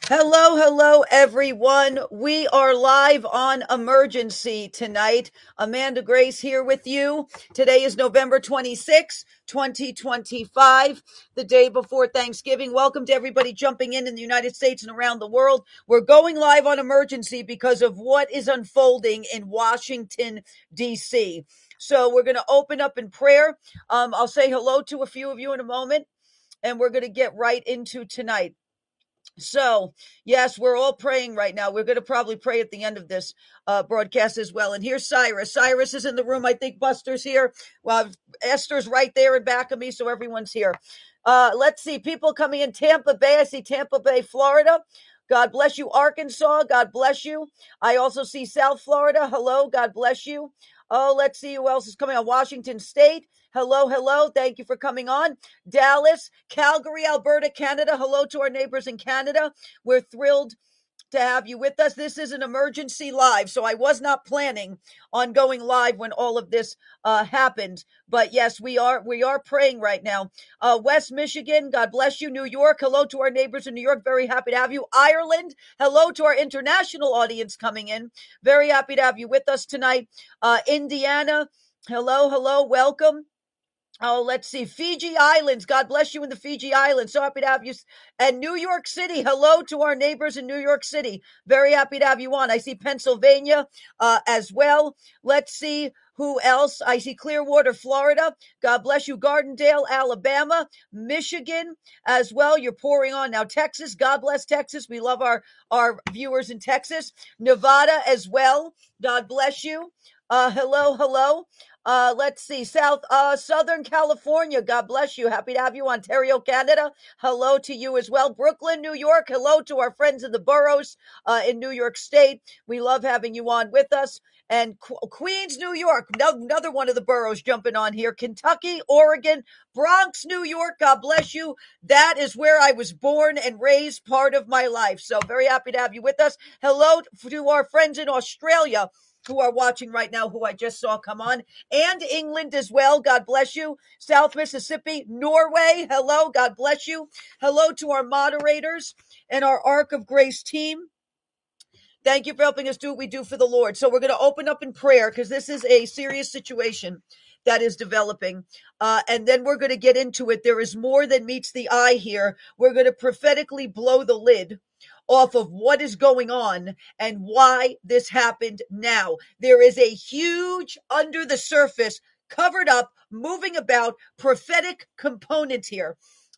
Hello, hello, everyone. We are live on Emergency tonight. Amanda Grace here with you. Today is November 26th, 2025, the day before Thanksgiving. Welcome to everybody jumping in the United States and around the world. We're going live on Emergency because of what is unfolding in Washington, D.C. So we're going to open up in prayer. I'll say hello to a few of you in a moment, and we're going to get right into tonight. So, yes, we're all praying right now. We're going to probably pray at the end of this broadcast as well. And here's Cyrus. Cyrus is in the room. I think Buster's here. Well, Esther's right there in back of me, so everyone's here. Let's see. People coming in Tampa Bay. I see Tampa Bay, Florida. God bless you. Arkansas. God bless you. I also see South Florida. Hello. God bless you. Oh, let's see who else is coming on. Washington State. Hello, hello. Thank you for coming on. Dallas, Calgary, Alberta, Canada. Hello to our neighbors in Canada. We're thrilled to have you with us. This is an emergency live, so I was not planning on going live when all of this happened. But yes, we are praying right now. West Michigan, God bless you. New York, hello to our neighbors in New York. Very happy to have you. Ireland, hello to our international audience coming in. Very happy to have you with us tonight. Indiana, hello, hello, welcome. Oh, let's see. Fiji Islands. God bless you in the Fiji Islands. So happy to have you. And New York City. Hello to our neighbors in New York City. Very happy to have you on. I see Pennsylvania as well. Let's see who else. I see Clearwater, Florida. God bless you. Gardendale, Alabama. Michigan as well. You're pouring on now. Texas. God bless Texas. We love our viewers in Texas. Nevada as well. God bless you. Hello, hello. Let's see, Southern California. God bless you. Happy to have you. Ontario, Canada. Hello to you as well. Brooklyn, New York. Hello to our friends in the boroughs in New York State. We love having you on with us. And Queens, New York. Another one of the boroughs jumping on here. Kentucky, Oregon, Bronx, New York. God bless you. That is where I was born and raised part of my life. So very happy to have you with us. Hello to our friends in Australia who are watching right now, who I just saw come on, and England as well. God bless you. South Mississippi, Norway. Hello. God bless you. Hello to our moderators and our Ark of Grace team. Thank you for helping us do what we do for the Lord. So we're going to open up in prayer because this is a serious situation that is developing. And then we're going to get into it. There is more than meets the eye here. We're going to prophetically blow the lid off of what is going on and why this happened now. There is a huge under the surface, covered up, moving about prophetic component here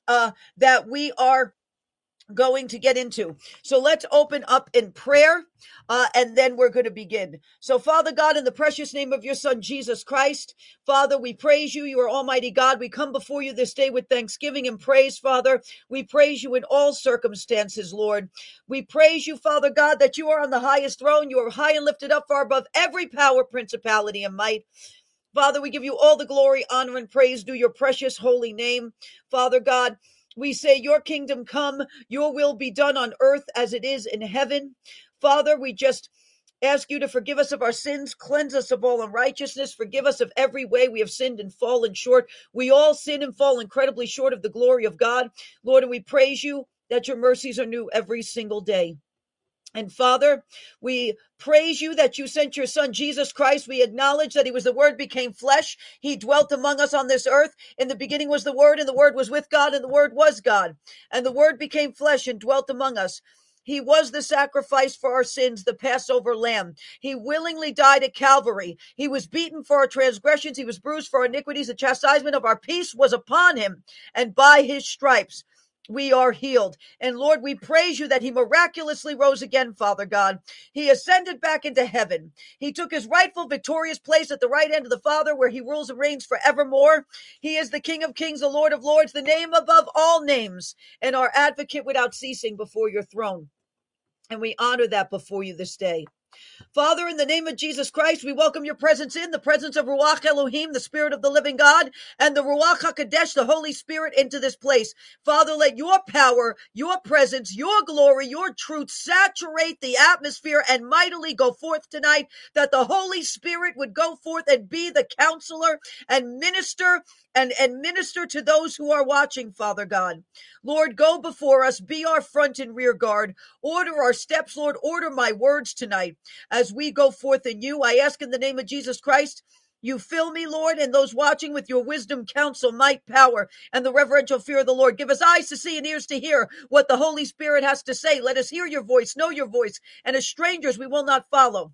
that we are going to get into. So let's open up in prayer and then we're going to begin. So Father God, in the precious name of your son, Jesus Christ, Father, we praise you. You are Almighty God. We come before you this day with thanksgiving and praise, Father. We praise you in all circumstances, Lord. We praise you, Father God, that you are on the highest throne. You are high and lifted up far above every power, principality, and might. Father, we give you all the glory, honor, and praise due your precious holy name. Father God, we say, your kingdom come, your will be done on earth as it is in heaven. Father, we just ask you to forgive us of our sins, cleanse us of all unrighteousness, forgive us of every way we have sinned and fallen short. We all sin and fall incredibly short of the glory of God. Lord, and we praise you that your mercies are new every single day. And Father, we praise you that you sent your son, Jesus Christ. We acknowledge that he was the word became flesh. He dwelt among us on this earth. In the beginning was the word, and the word was with God, and the word was God. And the word became flesh and dwelt among us. He was the sacrifice for our sins, the Passover lamb. He willingly died at Calvary. He was beaten for our transgressions. He was bruised for our iniquities. The chastisement of our peace was upon him. And by his stripes, we are healed. And Lord, we praise you that he miraculously rose again, Father God. He ascended back into heaven. He took his rightful victorious place at the right hand of the Father, where he rules and reigns forevermore. He is the King of kings, the Lord of lords, the name above all names, and our advocate without ceasing before your throne. And we honor that before you this day. Father, in the name of Jesus Christ, we welcome your presence in, the presence of Ruach Elohim, the Spirit of the living God, and the Ruach HaKodesh, the Holy Spirit, into this place. Father, let your power, your presence, your glory, your truth saturate the atmosphere and mightily go forth tonight, that the Holy Spirit would go forth and be the counselor and minister and minister to those who are watching, Father God. Lord, go before us, be our front and rear guard. Order our steps, Lord. Order my words tonight as we go forth in you. I ask in the name of Jesus Christ, you fill me, Lord, and those watching with your wisdom, counsel, might, power, and the reverential fear of the Lord. Give us eyes to see and ears to hear what the Holy Spirit has to say. Let us hear your voice, know your voice, and as strangers we will not follow.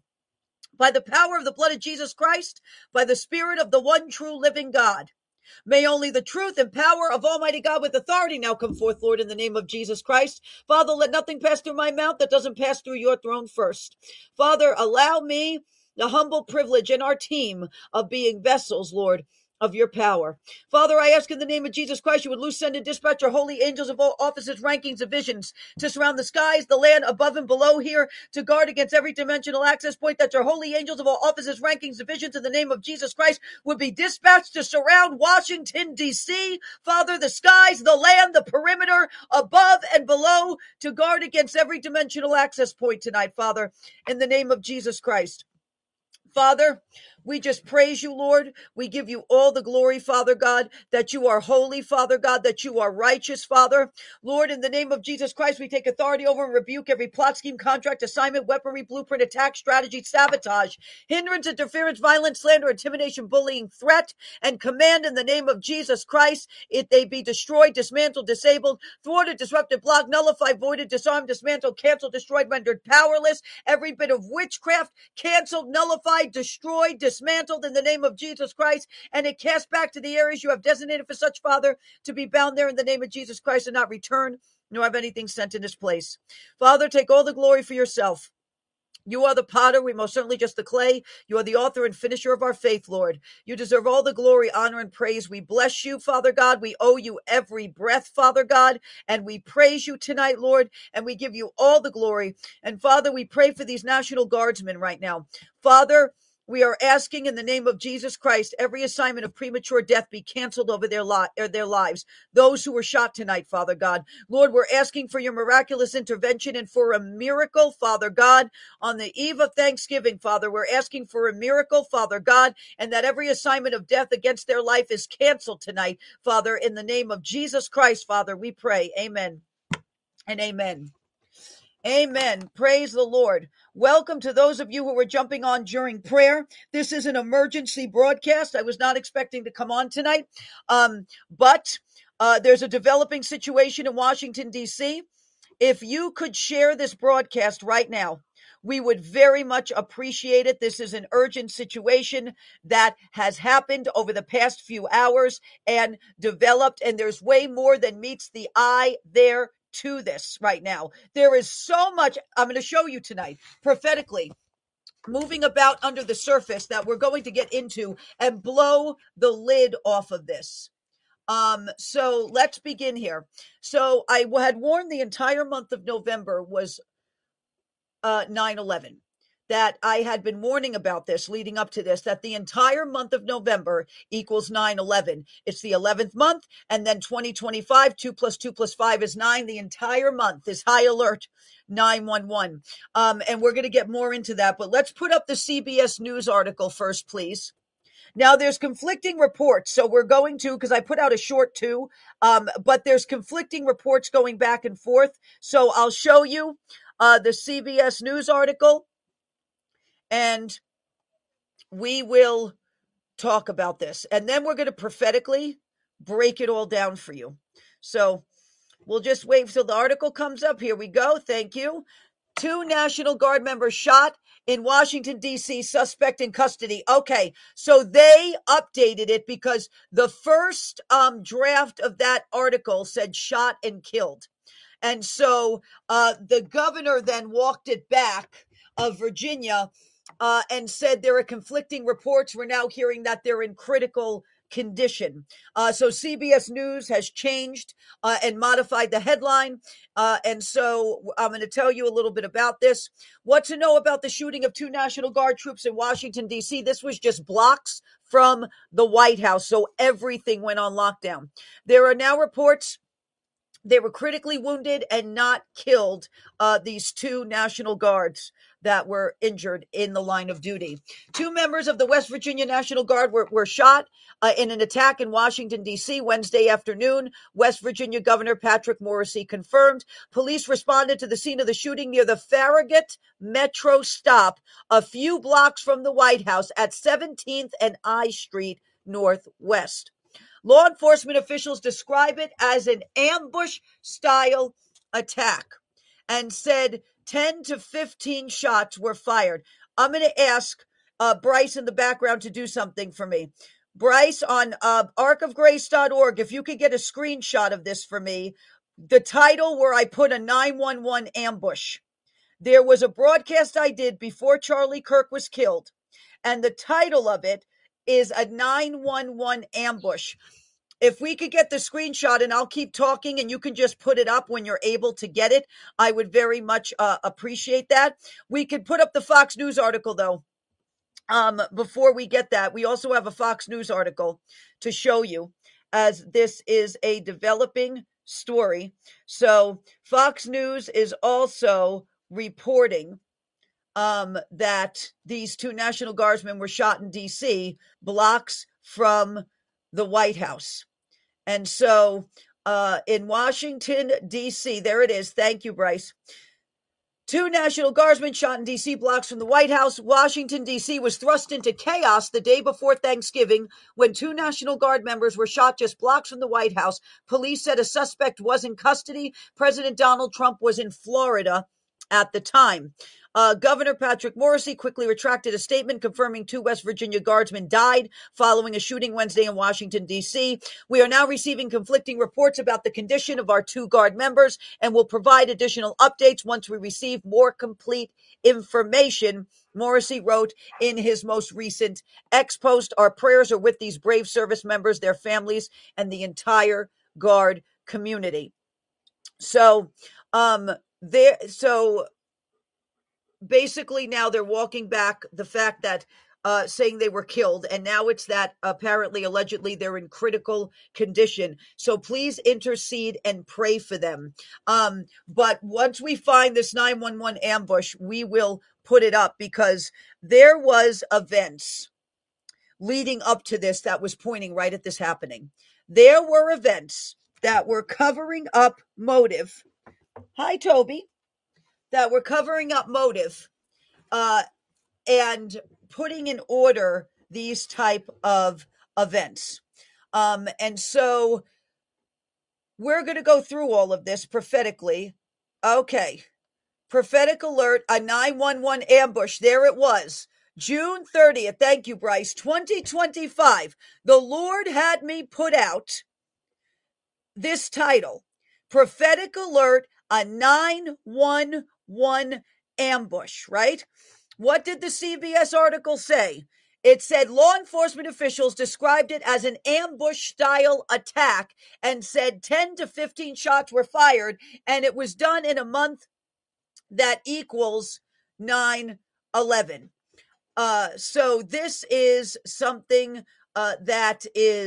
By the power of the blood of Jesus Christ, by the Spirit of the one true living God. May only the truth and power of Almighty God with authority now come forth, Lord, in the name of Jesus Christ. Father, let nothing pass through my mouth that doesn't pass through your throne first. Father, allow me the humble privilege and our team of being vessels, Lord, of your power. Father, I ask in the name of Jesus Christ, you would loose, send, and dispatch your holy angels of all offices, rankings, divisions to surround the skies, the land above and below here, to guard against every dimensional access point, that your holy angels of all offices, rankings, divisions in the name of Jesus Christ would be dispatched to surround Washington, D.C. Father, the skies, the land, the perimeter above and below, to guard against every dimensional access point tonight, Father, in the name of Jesus Christ. Father, we just praise you, Lord. We give you all the glory, Father God, that you are holy, Father God, that you are righteous, Father. Lord, in the name of Jesus Christ, we take authority over and rebuke every plot, scheme, contract, assignment, weaponry, blueprint, attack, strategy, sabotage, hindrance, interference, violence, slander, intimidation, bullying, threat, and command in the name of Jesus Christ. If they be destroyed, dismantled, disabled, thwarted, disrupted, blocked, nullified, voided, disarmed, dismantled, canceled, destroyed, rendered powerless. Every bit of witchcraft, canceled, nullified, destroyed, dismantled in the name of Jesus Christ, and it cast back to the areas you have designated for such, Father, to be bound there in the name of Jesus Christ and not return, nor have anything sent in this place. Father, take all the glory for yourself. You are the potter. We most certainly just the clay. You are the author and finisher of our faith, Lord. You deserve all the glory, honor, and praise. We bless you, Father God. We owe you every breath, Father God. And we praise you tonight, Lord. And we give you all the glory. And Father, we pray for these National Guardsmen right now. Father, we are asking in the name of Jesus Christ, every assignment of premature death be canceled over their lives. Those who were shot tonight, Father God. Lord, we're asking for your miraculous intervention and for a miracle, Father God, on the eve of Thanksgiving, Father. We're asking for a miracle, Father God, and that every assignment of death against their life is canceled tonight, Father, in the name of Jesus Christ, Father, we pray. Amen and amen. Amen. Praise the Lord. Welcome to those of you who were jumping on during prayer. This is an emergency broadcast. I was not expecting to come on tonight, but there's a developing situation in Washington, D.C. If you could share this broadcast right now, we would very much appreciate it. This is an urgent situation that has happened over the past few hours and developed, and there's way more than meets the eye there to this right now. There is so much I'm going to show you tonight prophetically moving about under the surface that we're going to get into and blow the lid off of this. So let's begin here. So I had warned the entire month of November was 9/11. That I had been warning about this leading up to this, that the entire month of November equals 9/11. It's the 11th month, and then 2025, 2 plus 2 plus 5 is 9. The entire month is high alert 911. And we're going to get more into that, but let's put up the CBS News article first, please. Now, there's conflicting reports, so we're going to, because I put out a short too, but there's conflicting reports going back and forth. So I'll show you the CBS News article, and we will talk about this. And then we're going to prophetically break it all down for you. So we'll just wait till the article comes up. Here we go. Thank you. 2 National Guard members shot in Washington, D.C., suspect in custody. Okay, so they updated it because the first draft of that article said shot and killed. And so the governor then walked it back of Virginia and said there are conflicting reports. We're now hearing that they're in critical condition. So CBS News has changed and modified the headline. And so I'm going to tell you a little bit about this. What to know about the shooting of 2 National Guard troops in Washington, D.C. This was just blocks from the White House, so everything went on lockdown. There are now reports they were critically wounded and not killed, these 2 National Guards that were injured in the line of duty. 2 members of the West Virginia National Guard were shot in an attack in Washington, D.C. Wednesday afternoon. West Virginia Governor Patrick Morrisey confirmed. Police responded to the scene of the shooting near the Farragut Metro stop, a few blocks from the White House at 17th and I Street Northwest. Law enforcement officials describe it as an ambush-style attack and said 10 to 15 shots were fired. I'm going to ask Bryce in the background to do something for me. Bryce, on arkofgrace.org, if you could get a screenshot of this for me, the title where I put a 911 ambush. There was a broadcast I did before Charlie Kirk was killed, and the title of it is a 911 ambush. If we could get the screenshot, and I'll keep talking and you can just put it up when you're able to get it, I would very much appreciate that. We could put up the Fox News article, though. Before we get that, we also have a Fox News article to show you, as this is a developing story. So Fox News is also reporting that these 2 National Guardsmen were shot in D.C., blocks from the White House. And so in Washington, D.C., there it is. Thank you, Bryce. 2 National Guardsmen shot in D.C., blocks from the White House. Washington, D.C. was thrust into chaos the day before Thanksgiving when 2 National Guard members were shot just blocks from the White House. Police said a suspect was in custody. President Donald Trump was in Florida at the time. Governor Patrick Morrisey quickly retracted a statement confirming 2 West Virginia Guardsmen died following a shooting Wednesday in Washington, D.C. We are now receiving conflicting reports about the condition of our 2 Guard members and will provide additional updates once we receive more complete information, Morrisey wrote in his most recent X post. Our prayers are with these brave service members, their families, and the entire Guard community. So, basically now they're walking back the fact that saying they were killed, and now it's that apparently allegedly they're in critical condition. So please intercede and pray for them. But once we find this 911 ambush, we will put it up, because there was events leading up to this that was pointing right at this happening. There were events that were covering up motive. Hi, Toby. That were covering up motive and putting in order these type of events. And so we're going to go through all of this prophetically. Okay. Prophetic alert, a 911 ambush. There it was. June 30th. Thank you, Bryce. 2025. The Lord had me put out this title, Prophetic Alert, a 911 ambush, right? What did the CBS article say? It said law enforcement officials described it as an ambush-style attack and said 10 to 15 shots were fired, and it was done in a month that equals 9/11. So this is something that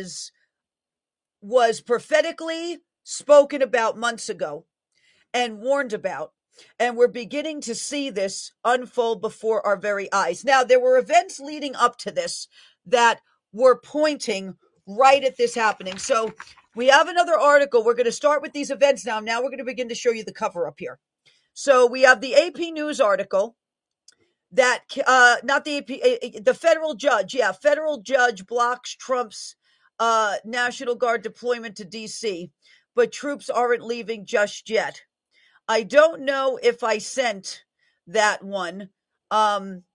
was prophetically spoken about months ago and warned about. And we're beginning to see this unfold before our very eyes. Now, there were events leading up to this that were pointing right at this happening. So we have another article. We're going to start with these events now. Now we're going to begin to show you the cover up here. So we have the AP News article that, not the AP, the federal judge. Yeah, federal judge blocks Trump's National Guard deployment to D.C., but troops aren't leaving just yet. I don't know if I sent that one. Yep,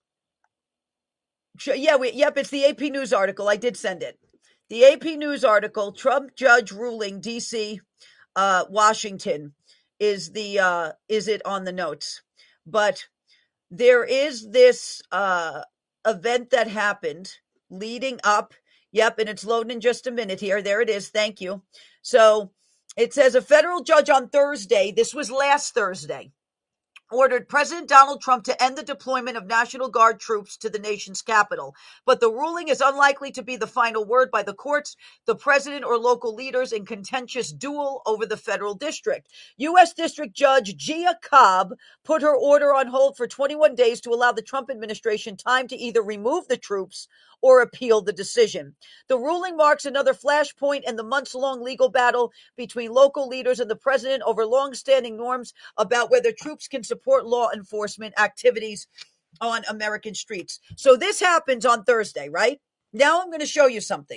it's the AP News article. I did send it. The AP News article, Trump judge ruling D.C., Washington, is it on the notes. But there is this event that happened leading up Yep, and it's loading in just a minute here. There it is. Thank you. So it says a federal judge on Thursday, this was last Thursday, ordered President Donald Trump to end the deployment of National Guard troops to the nation's capital. But the ruling is unlikely to be the final word by the courts, the president, or local leaders in contentious duel over the federal district. U.S. District Judge Gia Cobb put her order on hold for 21 days to allow the Trump administration time to either remove the troops or appeal the decision. The ruling marks another flashpoint in the months-long legal battle between local leaders and the president over long-standing norms about whether troops can support law enforcement activities on American streets. So this happens on Thursday, right? Now I'm going to show you something.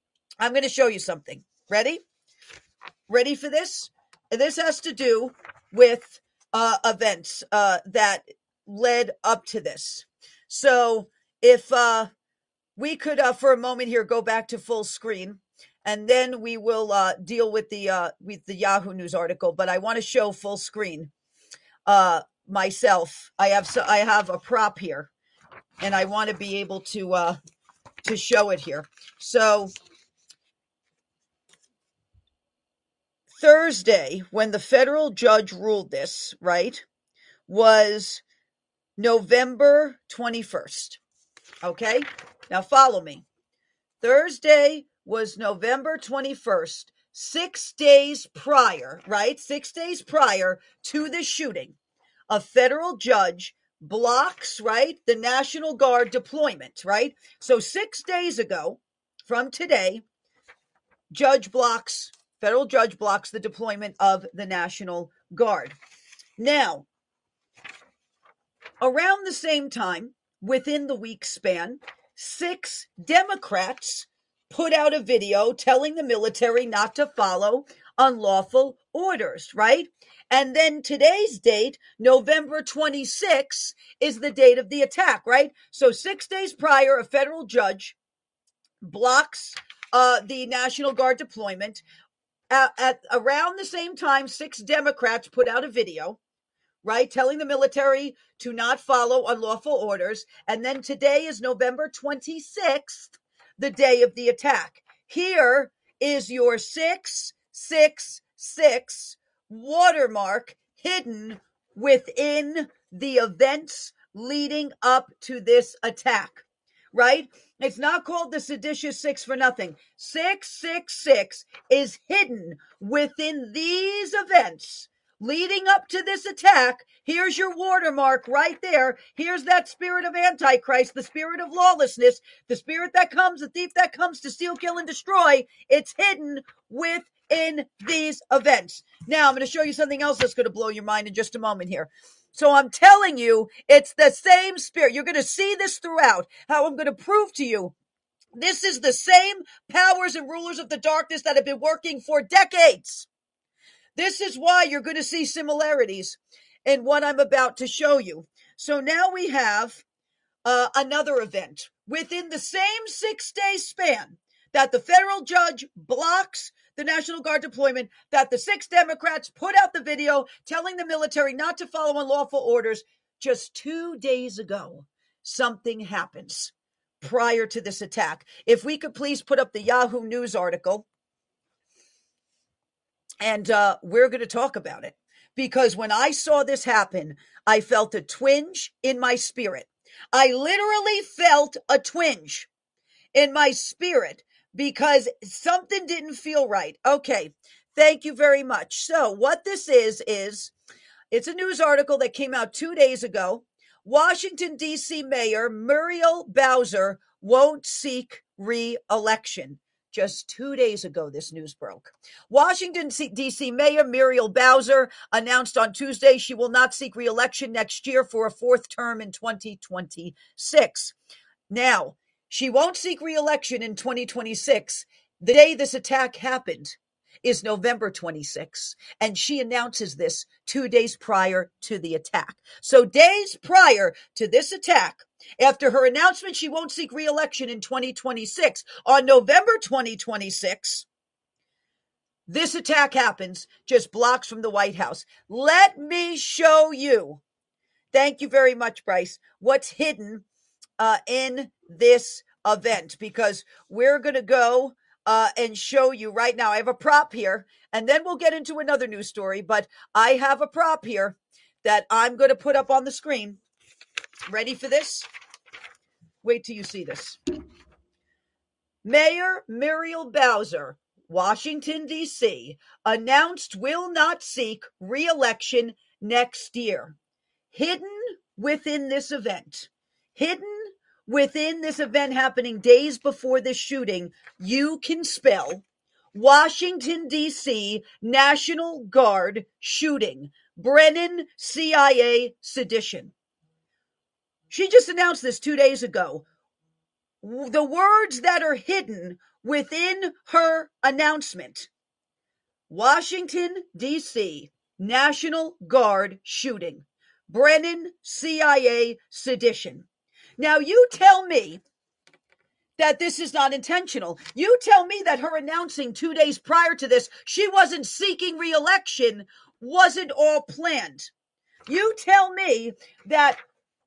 Ready? Ready for this? This has to do with events that led up to this. So if we could, for a moment here, go back to full screen, and then we will deal with the Yahoo News article. But I want to show full screen myself. I have a prop here, and I want to be able to show it here. So Thursday, when the federal judge ruled this, right, was November 21st. Okay, now follow me. Thursday was November 21st, 6 days prior, right? 6 days prior to the shooting. A federal judge blocks, right, the National Guard deployment, right? So 6 days ago from today, federal judge blocks the deployment of the National Guard. Now, around the same time, within the week span, 6 Democrats put out a video telling the military not to follow unlawful orders, right? And then today's date, November 26th, is the date of the attack, right? So 6 days prior, a federal judge blocks the National Guard deployment. At around the same time, 6 Democrats put out a video, right, telling the military to not follow unlawful orders. And then today is November 26th, the day of the attack. Here is your 666 watermark hidden within the events leading up to this attack, right? It's not called the seditious 6 for nothing. 666 is hidden within these events leading up to this attack. Here's your watermark right there. Here's that spirit of Antichrist, the spirit of lawlessness, the spirit that comes, the thief that comes to steal, kill, and destroy. It's hidden within these events. Now, I'm going to show you something else that's going to blow your mind in just a moment here. So I'm telling you, it's the same spirit. You're going to see this throughout, how I'm going to prove to you this is the same powers and rulers of the darkness that have been working for decades. This is why you're going to see similarities in what I'm about to show you. So now we have another event within the same 6-day span that the federal judge blocks the National Guard deployment, that the 6 Democrats put out the video telling the military not to follow unlawful orders. Just 2 days ago, something happens prior to this attack. If we could please put up the Yahoo News article, and we're going to talk about it, because when I saw this happen, I felt a twinge in my spirit. I literally felt a twinge in my spirit because something didn't feel right. Okay, thank you very much. So what this is it's a news article that came out 2 days ago. Washington, D.C. Mayor Muriel Bowser won't seek re-election. Just 2 days ago, this news broke. Washington, D.C. Mayor Muriel Bowser announced on Tuesday she will not seek re-election next year for a 4th term in 2026. Now, she won't seek re-election in 2026. The day this attack happened is November 26th, and she announces this 2 days prior to the attack. So days prior to this attack, after her announcement she won't seek re-election in 2026, on November 2026, this attack happens just blocks from the White House. Let me show you. Thank you very much, Bryce. What's hidden in this event, because we're going to go and show you right now. I have a prop here, and then we'll get into another news story, but I have a prop here that I'm going to put up on the screen. Ready for this? Wait till you see this. Mayor Muriel Bowser, Washington, D.C., announced will not seek re-election next year. Hidden within this event happening days before this shooting, you can spell Washington, D.C., National Guard shooting, Brennan CIA sedition. She just announced this 2 days ago. The words that are hidden within her announcement: Washington, D.C., National Guard shooting, Brennan CIA sedition. Now, you tell me that this is not intentional. You tell me that her announcing 2 days prior to this she wasn't seeking re-election wasn't all planned. You tell me that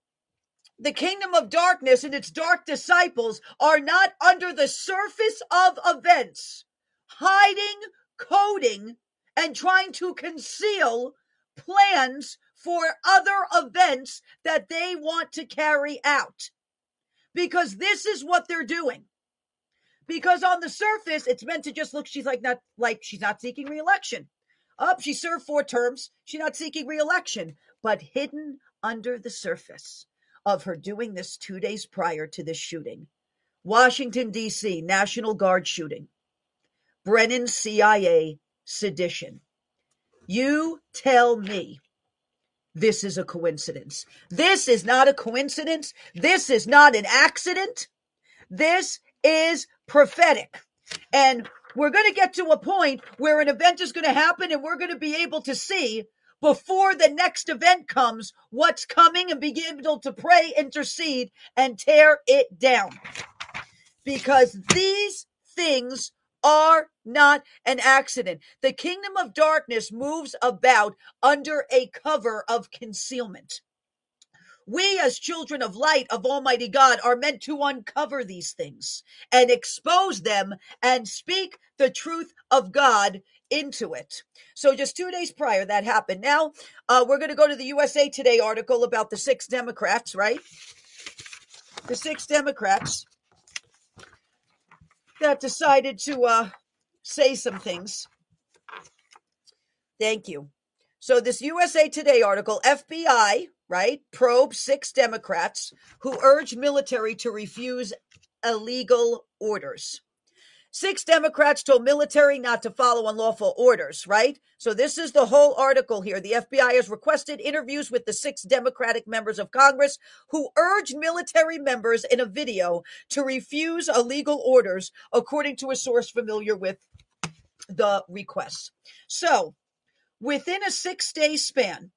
the kingdom of darkness and its dark disciples are not under the surface of events, hiding, coding, and trying to conceal plans for other events that they want to carry out. Because this is what they're doing. Because on the surface, it's meant to just look, she's not seeking re-election. She served 4 terms. She's not seeking re-election. But hidden under the surface of her doing this 2 days prior to this shooting, Washington, D.C., National Guard shooting, Brennan CIA sedition. You tell me this is a coincidence. This is not a coincidence. This is not an accident. This is prophetic. And we're going to get to a point where an event is going to happen and we're going to be able to see before the next event comes what's coming and be able to pray, intercede, and tear it down. Because these things are not an accident. The kingdom of darkness moves about under a cover of concealment. We, as children of light of Almighty God, are meant to uncover these things and expose them and speak the truth of God into it. So just 2 days prior, that happened. Now, we're going to go to the USA Today article about the 6 Democrats, right? The 6 Democrats that decided to say some things. Thank you. So this USA Today article, FBI, right, probes 6 Democrats who urged military to refuse illegal orders. 6 Democrats told military not to follow unlawful orders, right? So this is the whole article here. The FBI has requested interviews with the 6 Democratic members of Congress who urged military members in a video to refuse illegal orders, according to a source familiar with the requests. So, within a 6-day span,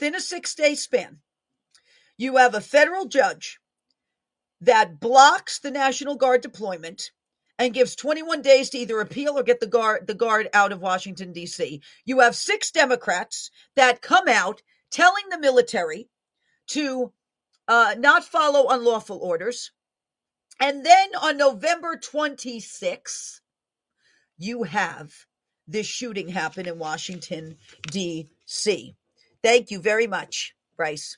you have a federal judge that blocks the National Guard deployment and gives 21 days to either appeal or get the guard out of Washington, D.C. You have 6 Democrats that come out telling the military to not follow unlawful orders. And then on November 26th, you have this shooting happen in Washington, D.C. Thank you very much, Bryce.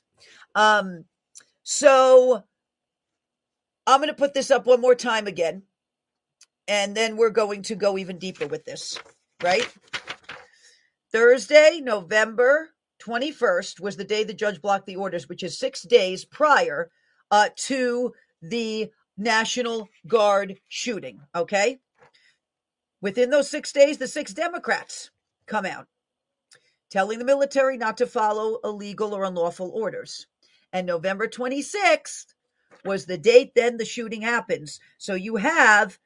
So I'm going to put this up one more time again, and then we're going to go even deeper with this, right? Thursday, November 21st was the day the judge blocked the orders, which is 6 days prior to the National Guard shooting, okay? Within those 6 days, the 6 Democrats come out telling the military not to follow illegal or unlawful orders. And November 26th was the date then the shooting happens. So you have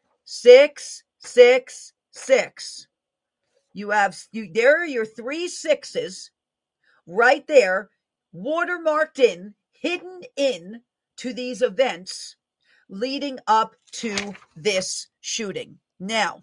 666. There are your 3 6s right there, watermarked in, hidden in to these events leading up to this shooting. Now,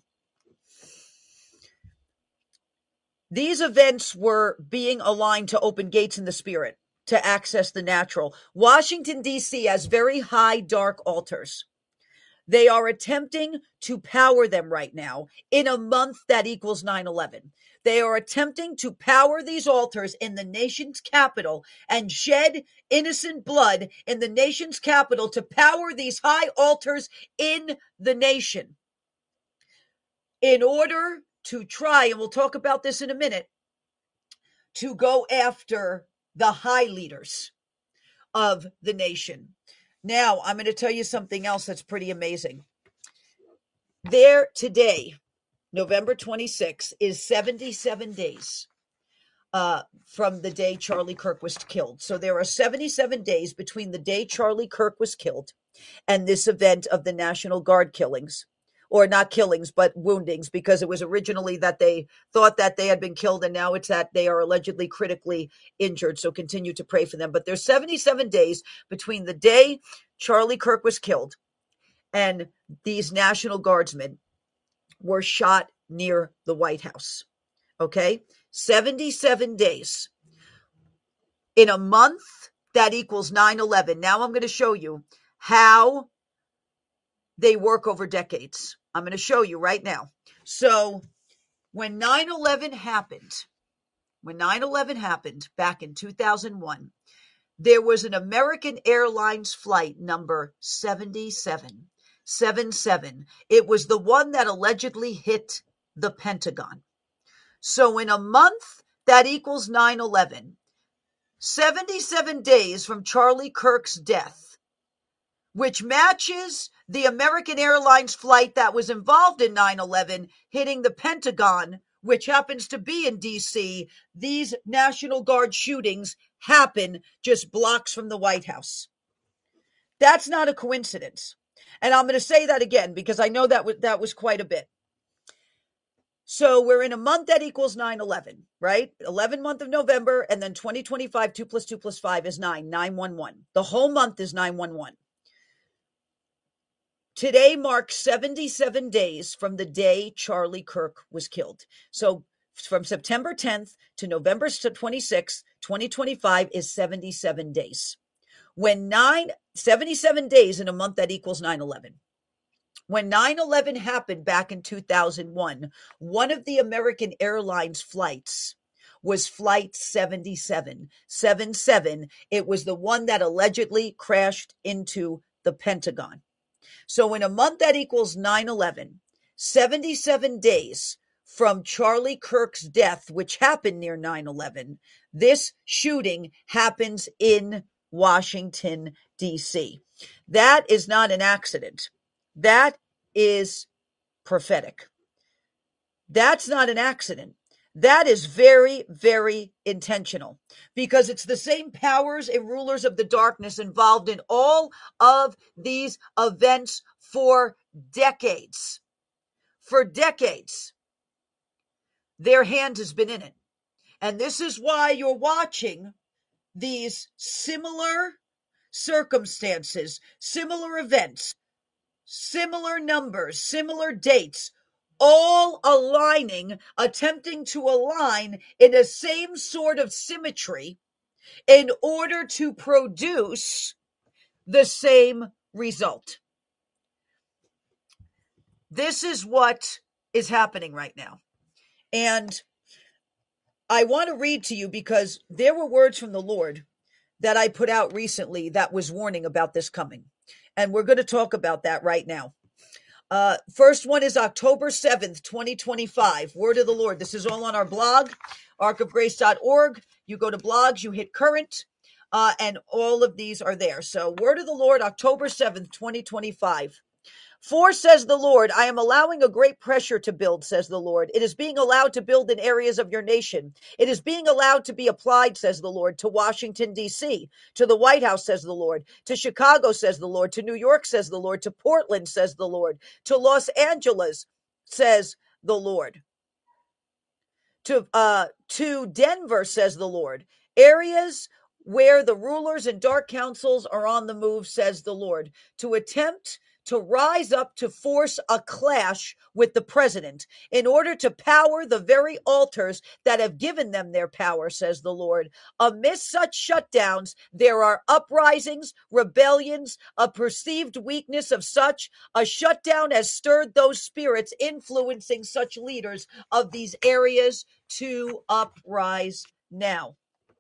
these events were being aligned to open gates in the spirit, to access the natural. Washington, D.C. has very high dark altars. They are attempting to power them right now in a month that equals 9/11. They are attempting to power these altars in the nation's capital and shed innocent blood in the nation's capital to power these high altars in the nation in order to try, and we'll talk about this in a minute, to go after the high leaders of the nation. Now, I'm going to tell you something else that's pretty amazing. There today, November 26th, is 77 days from the day Charlie Kirk was killed. So there are 77 days between the day Charlie Kirk was killed and this event of the National Guard killings. Or not killings, but woundings, because it was originally that they thought that they had been killed, and now it's that they are allegedly critically injured. So continue to pray for them. But there's 77 days between the day Charlie Kirk was killed and these National Guardsmen were shot near the White House. Okay? 77 days. In a month, that equals 9/11. Now I'm going to show you how they work over decades. I'm going to show you right now. So when 9/11 happened back in 2001, there was an American Airlines flight number 77. It was the one that allegedly hit the Pentagon. So in a month, that equals 9/11. 77 days from Charlie Kirk's death, which matches the American Airlines flight that was involved in 9/11 hitting the Pentagon, which happens to be in D.C. These National Guard shootings happen just blocks from the White House. That's not a coincidence. And I'm going to say that again because I know that was quite a bit. So we're in a month that equals 9/11, right? 11 month of November, and then 2025, 2 plus 2 plus 5 is 9, 9/11. The whole month is 9/11. Today marks 77 days from the day Charlie Kirk was killed. So from September 10th to November 26th, 2025 is 77 days. 77 days in a month that equals 9/11. When 9/11 happened back in 2001, one of the American Airlines flights was Flight 77. 77. It was the one that allegedly crashed into the Pentagon. So in a month that equals 9/11, 77 days from Charlie Kirk's death, which happened near 9/11, this shooting happens in Washington, D.C. That is not an accident. That is prophetic. That's not an accident. That is very, very intentional because it's the same powers and rulers of the darkness involved in all of these events for decades. For decades, their hand has been in it. And this is why you're watching these similar circumstances, similar events, similar numbers, similar dates, all aligning, attempting to align in the same sort of symmetry in order to produce the same result. This is what is happening right now. And I want to read to you because there were words from the Lord that I put out recently that was warning about this coming. And we're going to talk about that right now. First one is October 7th, 2025. Word of the Lord. This is all on our blog, arkofgrace.org. You go to blogs, you hit current, and all of these are there. So word of the Lord, October 7th, 2025. For, says the Lord, I am allowing a great pressure to build, says the Lord. It is being allowed to build in areas of your nation. It is being allowed to be applied, says the Lord, to Washington, D.C., to the White House, says the Lord, to Chicago, says the Lord, to New York, says the Lord, to Portland, says the Lord, to Los Angeles, says the Lord, to Denver, says the Lord. Areas where the rulers and dark councils are on the move, says the Lord, to attempt to rise up to force a clash with the president in order to power the very altars that have given them their power, says the Lord. Amidst such shutdowns, there are uprisings, rebellions, a perceived weakness of such. A shutdown has stirred those spirits influencing such leaders of these areas to uprise now.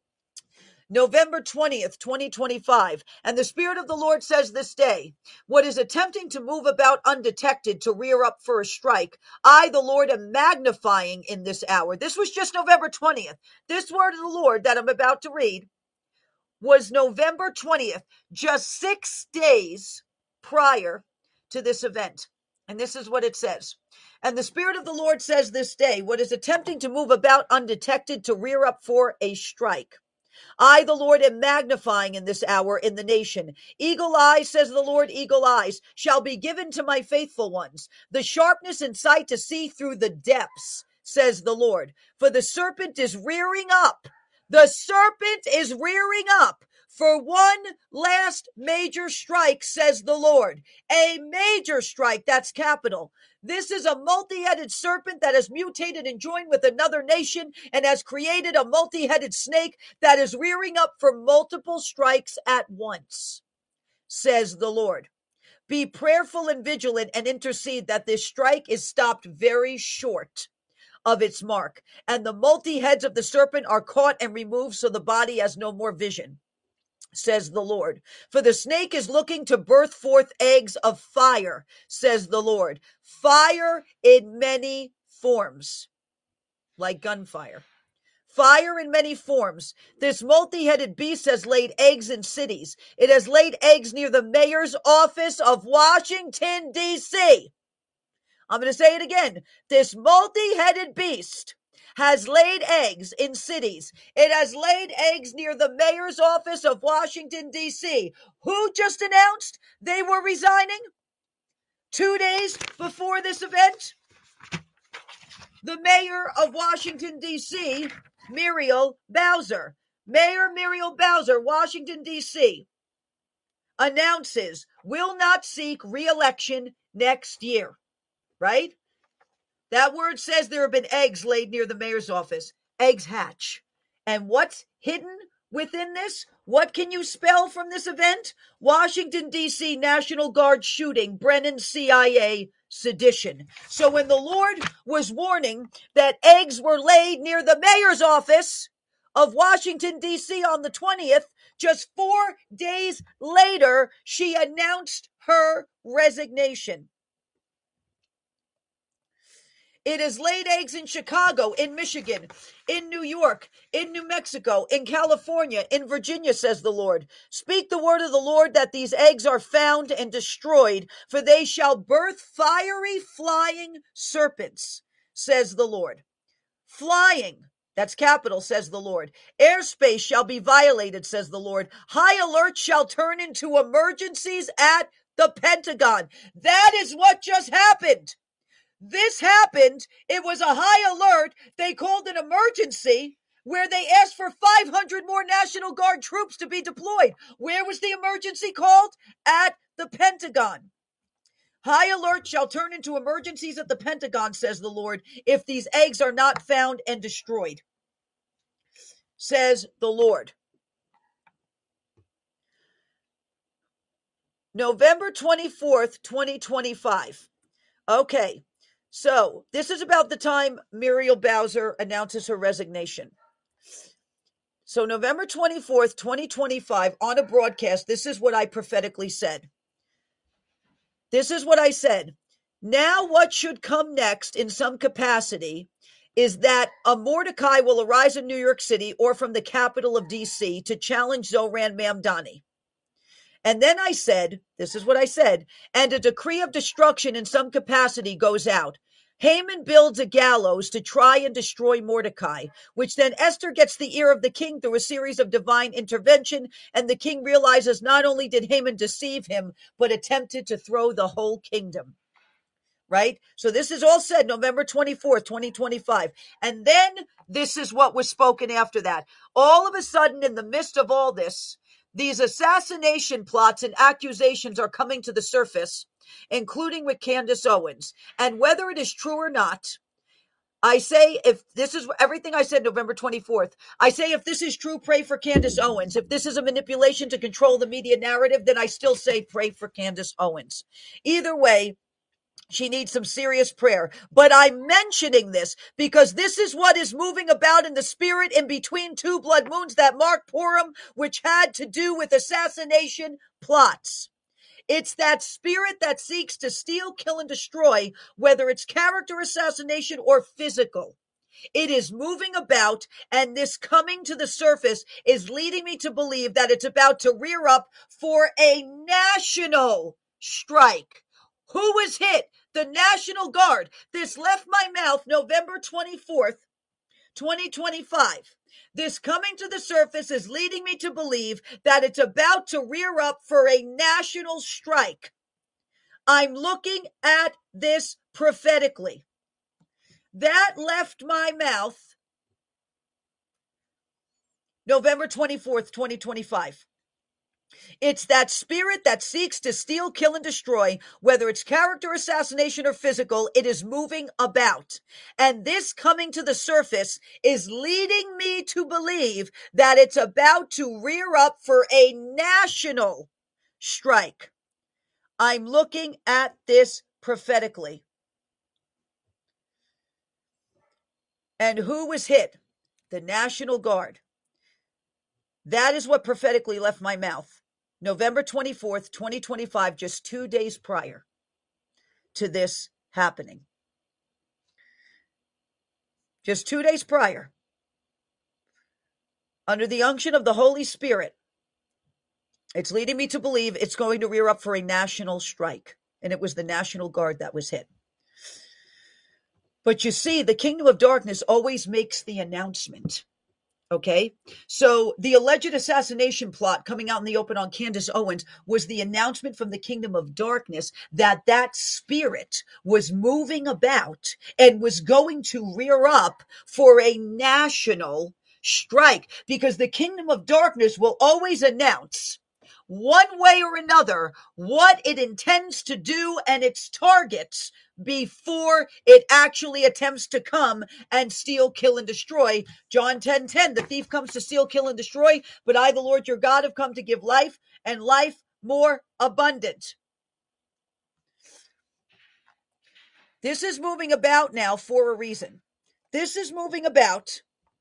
November 20th, 2025. And the Spirit of the Lord says this day, what is attempting to move about undetected to rear up for a strike, I, the Lord, am magnifying in this hour. This was just November 20th. This word of the Lord that I'm about to read was November 20th, just 6 days prior to this event. And this is what it says. And the Spirit of the Lord says this day, what is attempting to move about undetected to rear up for a strike, I, the Lord, am magnifying in this hour in the nation. Eagle eyes, says the Lord, eagle eyes shall be given to my faithful ones. The sharpness and sight to see through the depths, says the Lord. For the serpent is rearing up. The serpent is rearing up for one last major strike, says the Lord. A major strike, that's capital. This is a multi-headed serpent that has mutated and joined with another nation and has created a multi-headed snake that is rearing up for multiple strikes at once, says the Lord. Be prayerful and vigilant and intercede that this strike is stopped very short of its mark, and the multi-heads of the serpent are caught and removed so the body has no more vision, says the Lord. For the snake is looking to birth forth eggs of fire, says the Lord. Fire in many forms, like gunfire. Fire in many forms. This multi-headed beast has laid eggs in cities. It has laid eggs near the mayor's office of Washington, D.C. I'm going to say it again. This multi-headed beast has laid eggs in cities. It has laid eggs near the mayor's office of Washington, D.C. Who just announced they were resigning 2 days before this event? The mayor of Washington, D.C., Muriel Bowser. Mayor Muriel Bowser, Washington, D.C., announces will not seek re-election next year, right? That word says there have been eggs laid near the mayor's office. Eggs hatch. And what's hidden within this? What can you spell from this event? Washington, D.C. National Guard shooting, Brennan CIA sedition. So when the Lord was warning that eggs were laid near the mayor's office of Washington, D.C. on the 20th, just 4 days later, she announced her resignation. It has laid eggs in Chicago, in Michigan, in New York, in New Mexico, in California, in Virginia, says the Lord. Speak the word of the Lord that these eggs are found and destroyed, for they shall birth fiery flying serpents, says the Lord. Flying, that's capital, says the Lord. Airspace shall be violated, says the Lord. High alert shall turn into emergencies at the Pentagon. That is what just happened. This happened. It was a high alert. They called an emergency where they asked for 500 more National Guard troops to be deployed. Where was the emergency called? At the Pentagon. High alert shall turn into emergencies at the Pentagon, says the Lord, if these eggs are not found and destroyed, says the Lord. November 24th, 2025. Okay. So this is about the time Muriel Bowser announces her resignation. So November 24th, 2025, on a broadcast, this is what I prophetically said. This is what I said. Now what should come next in some capacity is that a Mordecai will arise in New York City or from the capital of D.C. to challenge Zohran Mamdani. And then I said, this is what I said, and a decree of destruction in some capacity goes out. Haman builds a gallows to try and destroy Mordecai, which then Esther gets the ear of the king through a series of divine intervention, and the king realizes not only did Haman deceive him, but attempted to throw the whole kingdom. Right? So this is all said November 24th, 2025. And then this is what was spoken after that. All of a sudden, in the midst of all this, these assassination plots and accusations are coming to the surface including with Candace Owens. And whether it is true or not, I say, if this is everything I said November 24th, I say, if this is true, pray for Candace Owens. If this is a manipulation to control the media narrative, then I still say pray for Candace Owens. Either way, she needs some serious prayer. But I'm mentioning this because this is what is moving about in the spirit in between two blood moons that mark Purim, which had to do with assassination plots. It's that spirit that seeks to steal, kill, and destroy, whether it's character assassination or physical. It is moving about, and this coming to the surface is leading me to believe that it's about to rear up for a national strike. Who was hit? The National Guard. This left my mouth November 24th, 2025. This coming to the surface is leading me to believe that it's about to rear up for a national strike. I'm looking at this prophetically. That left my mouth November 24th, 2025. It's that spirit that seeks to steal, kill, and destroy, whether it's character assassination or physical, it is moving about. And this coming to the surface is leading me to believe that it's about to rear up for a national strike. I'm looking at this prophetically. And who was hit? The National Guard. That is what prophetically left my mouth. November 24th, 2025, just 2 days prior to this happening. Just 2 days prior. Under the unction of the Holy Spirit, it's leading me to believe it's going to rear up for a national strike. And it was the National Guard that was hit. But you see, the kingdom of darkness always makes the announcement. Okay, so the alleged assassination plot coming out in the open on Candace Owens was the announcement from the kingdom of darkness that that spirit was moving about and was going to rear up for a national strike, because the kingdom of darkness will always announce one way or another what it intends to do and its targets before it actually attempts to come and steal, kill, and destroy. John 10:10, the thief comes to steal, kill, and destroy, but I, the Lord your God, have come to give life, and life more abundant. This is moving about now for a reason. This is moving about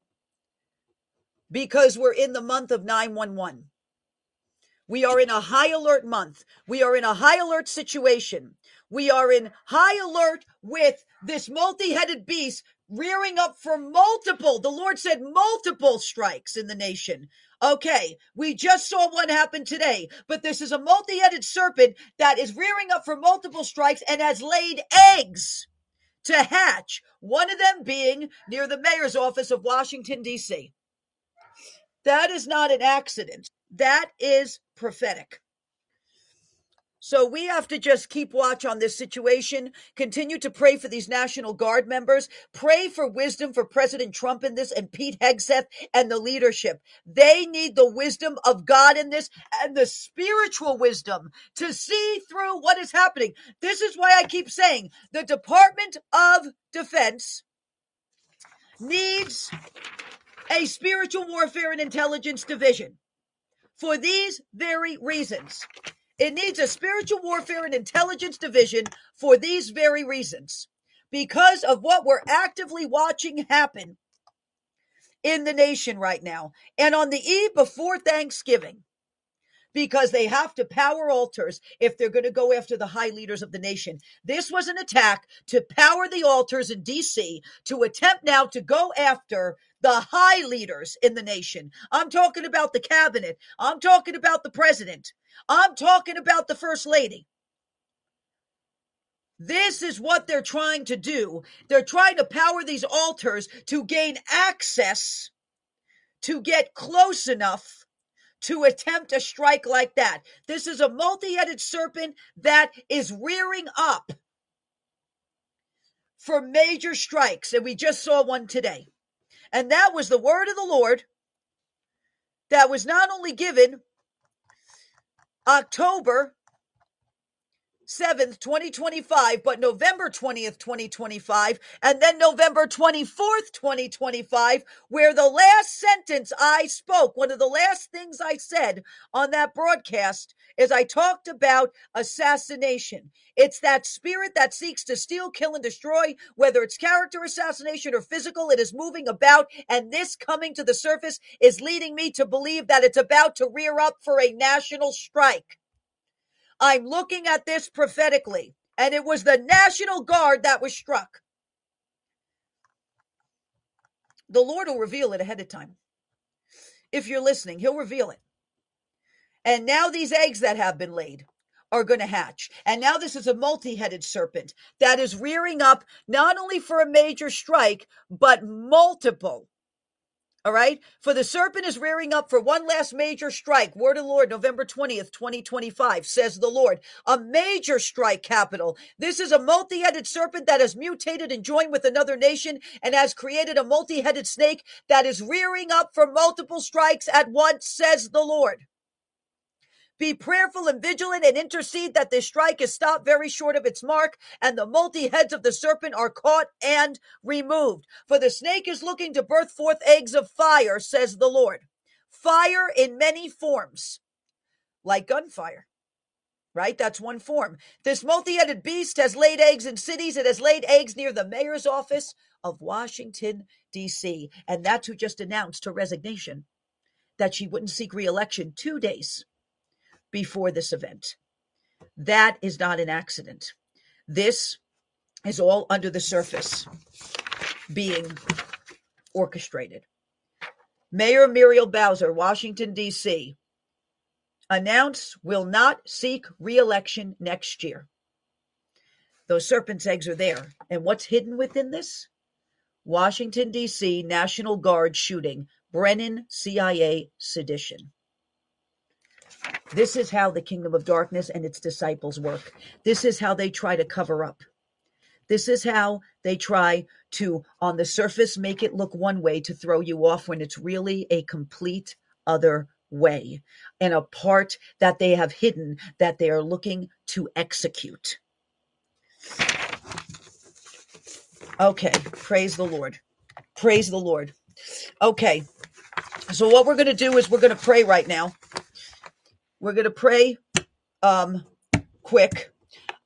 because we're in the month of 911. We are in a high alert month. We are in a high alert situation. We are in high alert with this multi-headed beast rearing up for multiple, the Lord said multiple strikes in the nation. Okay, we just saw one happen today, but this is a multi-headed serpent that is rearing up for multiple strikes and has laid eggs to hatch, one of them being near the mayor's office of Washington, D.C. That is not an accident. That is prophetic. So we have to just keep watch on this situation, continue to pray for these National Guard members, pray for wisdom for President Trump in this and Pete Hegseth and the leadership. They need the wisdom of God in this and the spiritual wisdom to see through what is happening. This is why I keep saying the Department of Defense needs a spiritual warfare and intelligence division for these very reasons. It needs a spiritual warfare and intelligence division for these very reasons, because of what we're actively watching happen in the nation right now and on the eve before Thanksgiving, because they have to power altars if they're going to go after the high leaders of the nation. This was an attack to power the altars in D.C. to attempt now to go after the high leaders in the nation. I'm talking about the cabinet. I'm talking about the president. I'm talking about the first lady. This is what they're trying to do. They're trying to power these altars to gain access, to get close enough to attempt a strike like that. This is a multi-headed serpent that is rearing up for major strikes, and we just saw one today. And that was the word of the Lord that was not only given October 7th, 2025, but November 20th, 2025, and then November 24th, 2025, where the last sentence I spoke, one of the last things I said on that broadcast is I talked about assassination. It's that spirit that seeks to steal, kill, and destroy, whether it's character assassination or physical, it is moving about, and this coming to the surface is leading me to believe that it's about to rear up for a national strike. I'm looking at this prophetically, and it was the National Guard that was struck. The Lord will reveal it ahead of time. If you're listening, he'll reveal it. And now these eggs that have been laid are going to hatch. And now this is a multi-headed serpent that is rearing up not only for a major strike, but multiple. All right. For the serpent is rearing up for one last major strike. Word of the Lord, November 20th, 2025, says the Lord. A major strike, capital. This is a multi-headed serpent that has mutated and joined with another nation and has created a multi-headed snake that is rearing up for multiple strikes at once, says the Lord. Be prayerful and vigilant and intercede that this strike is stopped very short of its mark and the multi-heads of the serpent are caught and removed. For the snake is looking to birth forth eggs of fire, says the Lord. Fire in many forms, like gunfire, right? That's one form. This multi-headed beast has laid eggs in cities. It has laid eggs near the mayor's office of Washington, D.C. And that's who just announced her resignation, that she wouldn't seek re-election 2 days before this event. That is not an accident. This is all under the surface being orchestrated. Mayor Muriel Bowser, Washington, D.C., announced will not seek re-election next year. Those serpent's eggs are there. And what's hidden within this? Washington, D.C., National Guard shooting, Brennan, CIA, sedition. This is how the kingdom of darkness and its disciples work. This is how they try to cover up. This is how they try to, on the surface, make it look one way to throw you off when it's really a complete other way, and a part that they have hidden that they are looking to execute. Okay, praise the Lord. Praise the Lord. Okay, so what we're going to do is we're going to pray right now. We're going to pray quick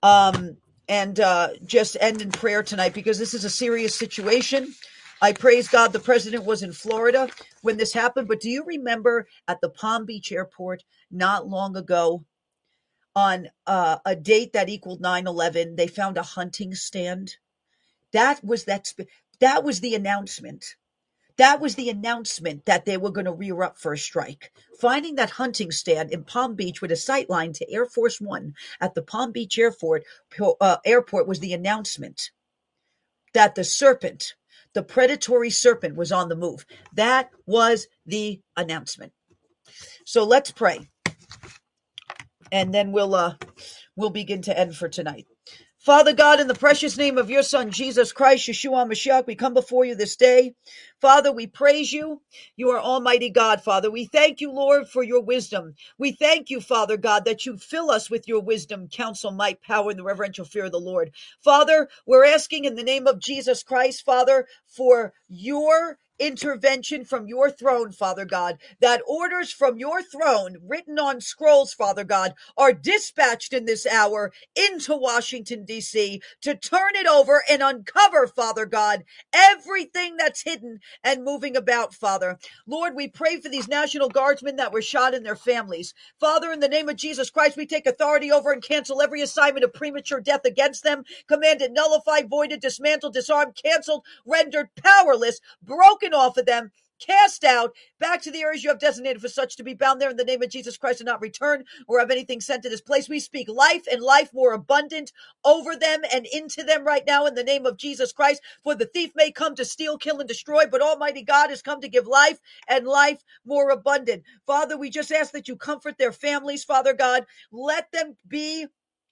and just end in prayer tonight because this is a serious situation. I praise God the president was in Florida when this happened, but do you remember at the Palm Beach airport not long ago on a date that equaled 9/11, they found a hunting stand? That was the announcement. That was the announcement that they were going to rear up for a strike. Finding that hunting stand in Palm Beach with a sight line to Air Force One at the Palm Beach airport was the announcement that the serpent, the predatory serpent, was on the move. That was the announcement. So let's pray, and then we'll begin to end for tonight. Father God, in the precious name of your Son, Jesus Christ, Yeshua Mashiach, we come before you this day. Father, we praise you. You are Almighty God, Father. We thank you, Lord, for your wisdom. We thank you, Father God, that you fill us with your wisdom, counsel, might, power, and the reverential fear of the Lord. Father, we're asking in the name of Jesus Christ, Father, for your intervention from your throne, Father God, that orders from your throne written on scrolls, Father God, are dispatched in this hour into Washington, D.C. to turn it over and uncover, Father God, everything that's hidden and moving about, Father. Lord, we pray for these National Guardsmen that were shot and their families. Father, in the name of Jesus Christ, we take authority over and cancel every assignment of premature death against them, command it nullified, voided, dismantled, disarmed, canceled, rendered powerless, broken off of them, cast out, back to the areas you have designated for such to be bound there in the name of Jesus Christ and not return or have anything sent to this place. We speak life and life more abundant over them and into them right now in the name of Jesus Christ. For the thief may come to steal, kill, and destroy, but Almighty God has come to give life and life more abundant. Father, we just ask that you comfort their families, Father God. Let them be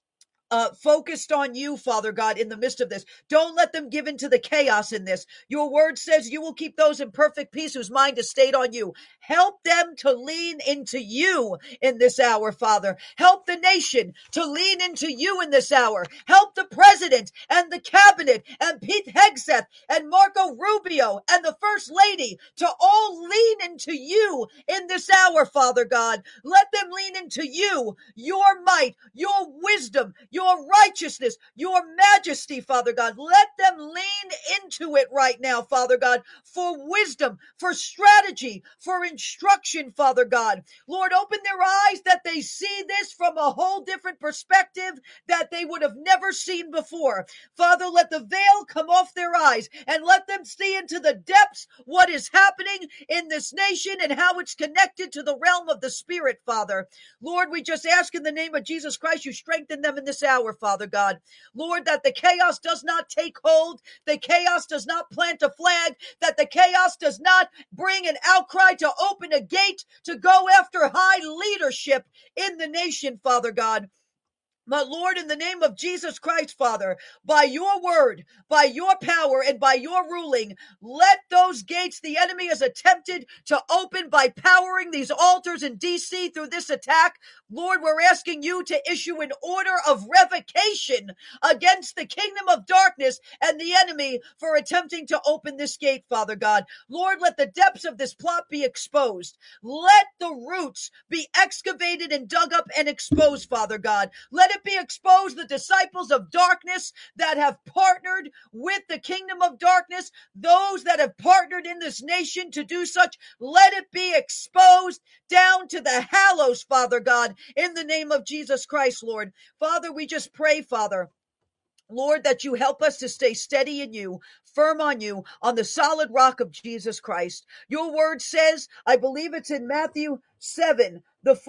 focused on you, Father God, in the midst of this. Don't let them give into the chaos in this. Your word says you will keep those in perfect peace whose mind is stayed on you. Help them to lean into you in this hour, Father. Help the nation to lean into you in this hour. Help the president and the cabinet and Pete Hegseth and Marco Rubio and the first lady to all lean into you in this hour, Father God. Let them lean into you, your might, your wisdom, your righteousness, your majesty, Father God. Let them lean into it right now, Father God, for wisdom, for strategy, for instruction, Father God. Lord, open their eyes that they see this from a whole different perspective that they would have never seen before. Father, let the veil come off their eyes and let them see into the depths what is happening in this nation and how it's connected to the realm of the Spirit, Father. Lord, we just ask in the name of Jesus Christ, you strengthen them in this hour, Father God. Lord, that the chaos does not take hold, the chaos does not plant a flag, that the chaos does not bring an outcry to open a gate to go after high leadership in the nation, Father God. My Lord, in the name of Jesus Christ, Father, by your word, by your power, and by your ruling, let those gates the enemy has attempted to open by powering these altars in DC through this attack, Lord, we're asking you to issue an order of revocation against the kingdom of darkness and the enemy for attempting to open this gate, Father God. Lord, let the depths of this plot be exposed. Let the roots be excavated and dug up and exposed, Father God. Let it be exposed, the disciples of darkness that have partnered with the kingdom of darkness, those that have partnered in this nation to do such, let it be exposed down to the hallows, Father God, in the name of Jesus Christ, Lord. Father, we just pray, Father, Lord, that you help us to stay steady in you, firm on you, on the solid rock of Jesus Christ. Your word says, I believe it's in Matthew 7,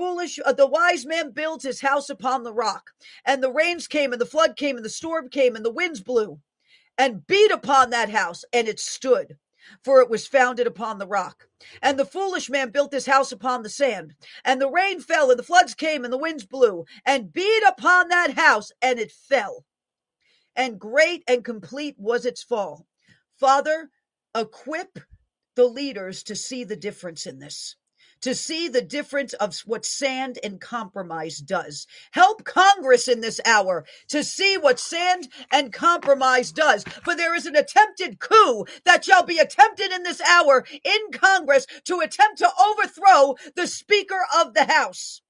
the wise man builds his house upon the rock, and the rains came, and the flood came, and the storm came, and the winds blew, and beat upon that house, and it stood, for it was founded upon the rock. And the foolish man built his house upon the sand, and the rain fell, and the floods came, and the winds blew, and beat upon that house, and it fell. And great and complete was its fall. Father, equip the leaders to see the difference in this, to see the difference of what sand and compromise does. Help Congress in this hour to see what sand and compromise does. For there is an attempted coup that shall be attempted in this hour in Congress to attempt to overthrow the Speaker of the House.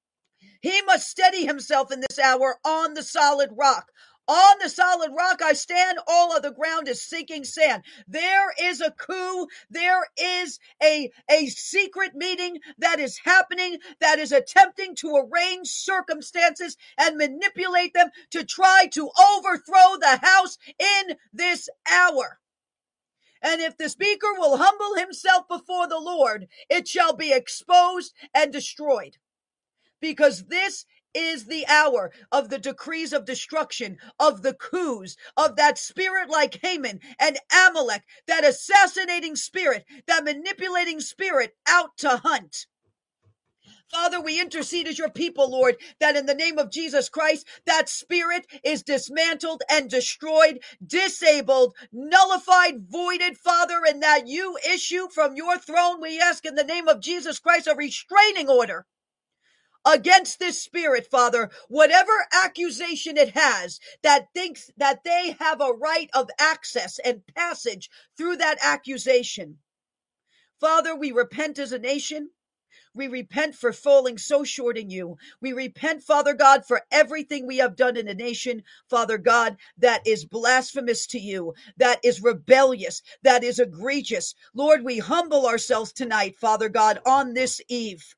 He must steady himself in this hour on the solid rock. On the solid rock I stand, all other ground is sinking sand. There is a coup. There is a secret meeting that is happening that is attempting to arrange circumstances and manipulate them to try to overthrow the House in this hour. And if the Speaker will humble himself before the Lord, it shall be exposed and destroyed. Because this is the hour of the decrees of destruction, of the coups, of that spirit like Haman and Amalek, that assassinating spirit, that manipulating spirit out to hunt. Father, we intercede as your people, Lord, that in the name of Jesus Christ, that spirit is dismantled and destroyed, disabled, nullified, voided, Father, and that you issue from your throne, we ask in the name of Jesus Christ, a restraining order against this spirit, Father, whatever accusation it has that thinks that they have a right of access and passage through that accusation. Father, we repent as a nation. We repent for falling so short in you. We repent, Father God, for everything we have done in a nation, Father God, that is blasphemous to you, that is rebellious, that is egregious. Lord, we humble ourselves tonight, Father God, on this eve.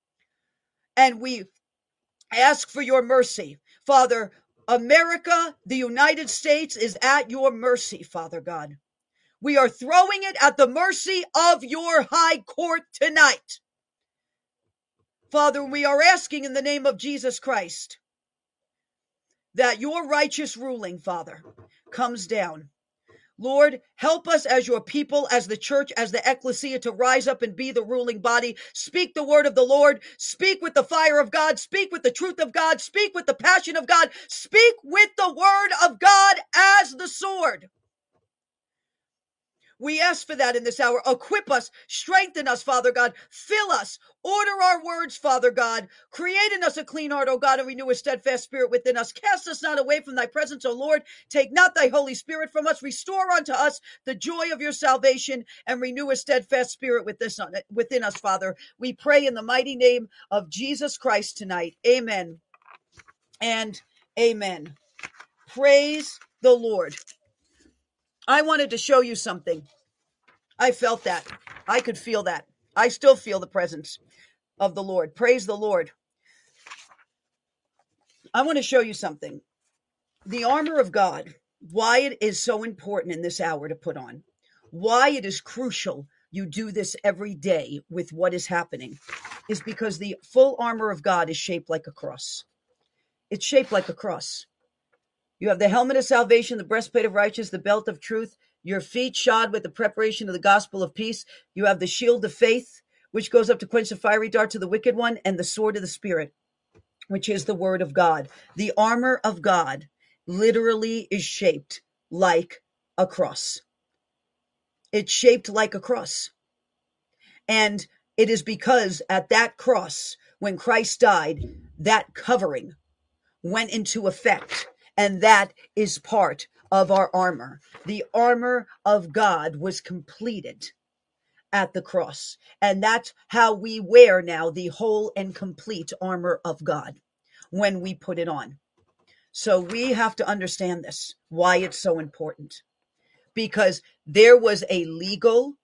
And we ask for your mercy. Father, America, the United States is at your mercy, Father God. We are throwing it at the mercy of your high court tonight. Father, we are asking in the name of Jesus Christ that your righteous ruling, Father, comes down. Lord, help us as your people, as the church, as the ecclesia, to rise up and be the ruling body. Speak the word of the Lord. Speak with the fire of God. Speak with the truth of God. Speak with the passion of God. Speak with the word of God as the sword. We ask for that in this hour. Equip us, strengthen us, Father God. Fill us, order our words, Father God. Create in us a clean heart, O God, and renew a steadfast spirit within us. Cast us not away from thy presence, O Lord. Take not thy Holy Spirit from us. Restore unto us the joy of your salvation and renew a steadfast spirit within us, Father. We pray in the mighty name of Jesus Christ tonight. Amen and amen. Praise the Lord. I wanted to show you something. I felt that. I could feel that. I still feel the presence of the Lord. Praise the Lord. I want to show you something. The armor of God, why it is so important in this hour to put on, why it is crucial you do this every day with what is happening, is because the full armor of God is shaped like a cross. It's shaped like a cross. You have the helmet of salvation, the breastplate of righteousness, the belt of truth, your feet shod with the preparation of the gospel of peace. You have the shield of faith, which goes up to quench the fiery darts of the wicked one, and the sword of the Spirit, which is the word of God. The armor of God literally is shaped like a cross. It's shaped like a cross. And it is because at that cross, when Christ died, that covering went into effect. And that is part of our armor. The armor of God was completed at the cross. And that's how we wear now the whole and complete armor of God when we put it on. So we have to understand this, why it's so important. Because there was a legal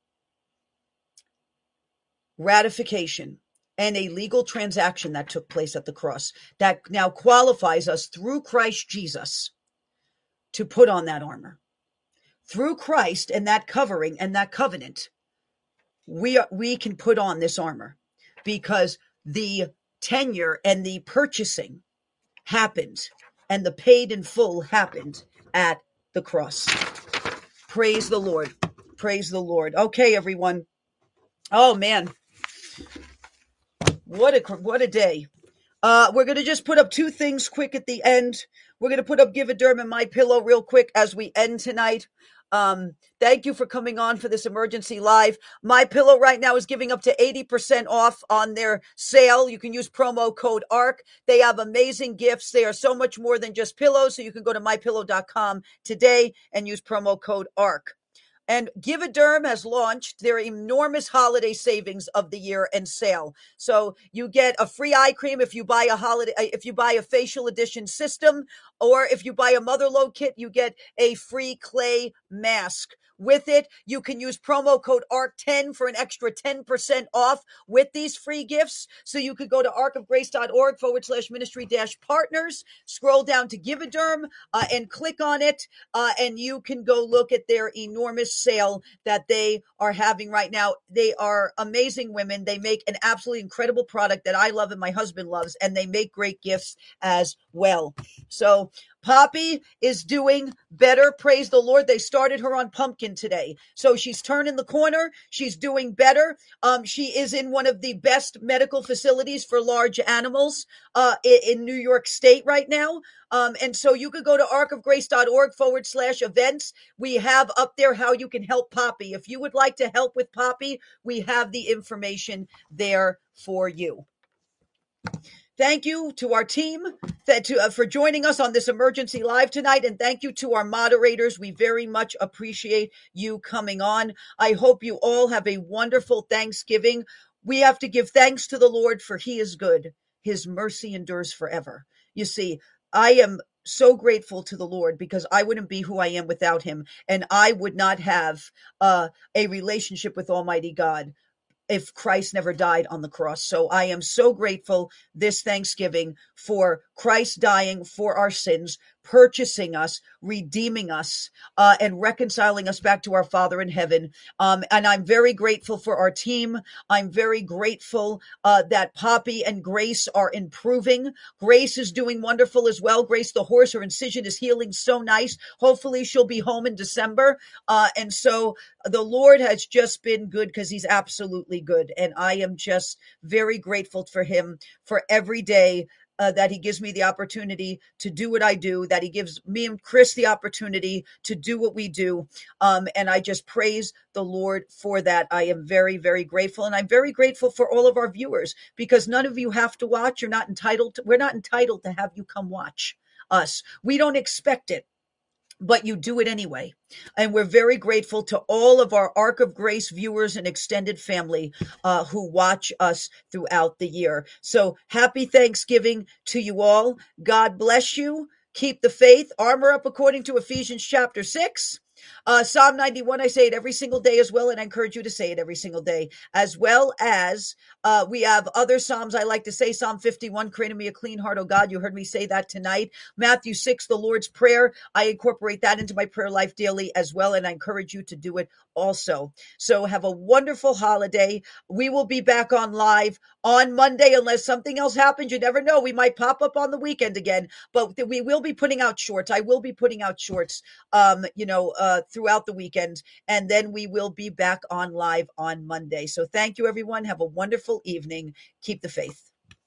ratification and a legal transaction that took place at the cross that now qualifies us through Christ Jesus to put on that armor. Through Christ and that covering and that covenant, we can put on this armor because the tenure and the purchasing happened and the paid in full happened at the cross. Praise the Lord. Praise the Lord. Okay, everyone. Oh man. What a day. We're going to just put up two things quick at the end. We're going to put up Give a Derm and My Pillow real quick as we end tonight. Thank you for coming on for this emergency live. My Pillow right now is giving up to 80% off on their sale. You can use promo code ARC. They have amazing gifts. They are so much more than just pillows. So you can go to mypillow.com today and use promo code ARC. And Give a Derm has launched their enormous holiday savings of the year and sale. So you get a free eye cream if you buy a facial edition system, or if you buy a Motherload kit, you get a free clay mask. With it, you can use promo code ARC10 for an extra 10% off with these free gifts. So you could go to arcofgrace.org/ministry-partners, scroll down to Give a Derm, and click on it, and you can go look at their enormous sale that they are having right now. They are amazing women. They make an absolutely incredible product that I love and my husband loves, and they make great gifts as well. So Poppy is doing better. Praise the Lord. They started her on pumpkin today. So she's turning the corner. She's doing better. She is in one of the best medical facilities for large animals in New York State right now. And so you could go to arcofgrace.org/events. We have up there how you can help Poppy. If you would like to help with Poppy, we have the information there for you. Thank you to our team for joining us on this emergency live tonight. And thank you to our moderators. We very much appreciate you coming on. I hope you all have a wonderful Thanksgiving. We have to give thanks to the Lord, for he is good. His mercy endures forever. You see, I am so grateful to the Lord because I wouldn't be who I am without him. And I would not have a relationship with Almighty God if Christ never died on the cross. So I am so grateful this Thanksgiving for Christ dying for our sins, purchasing us, redeeming us, and reconciling us back to our Father in heaven. And I'm very grateful for our team. I'm very grateful that Poppy and Grace are improving. Grace is doing wonderful as well. Grace, the horse, her incision is healing so nice. Hopefully she'll be home in December. And so the Lord has just been good because he's absolutely good. And I am just very grateful for him for every day that he gives me the opportunity to do what I do, that he gives me and Chris the opportunity to do what we do. And I just praise the Lord for that. I am very, very grateful. And I'm very grateful for all of our viewers, because none of you have to watch. You're not entitled to, we're not entitled to have you come watch us. We don't expect it, but you do it anyway. And we're very grateful to all of our Ark of Grace viewers and extended family who watch us throughout the year. So happy Thanksgiving to you all. God bless you. Keep the faith. Armor up according to Ephesians chapter 6. Psalm 91, I say it every single day as well, and I encourage you to say it every single day, as well as we have other Psalms I like to say. Psalm 51, create in me a clean heart, O God. You heard me say that tonight. Matthew 6, the Lord's Prayer. I incorporate that into my prayer life daily as well, and I encourage you to do it also. So have a wonderful holiday. We will be back on live on Monday unless something else happens. You never know. We might pop up on the weekend again, but we will be putting out shorts. I will be putting out shorts, throughout the weekend, and then we will be back on live on Monday. So thank you, everyone. Have a wonderful evening. Keep the faith.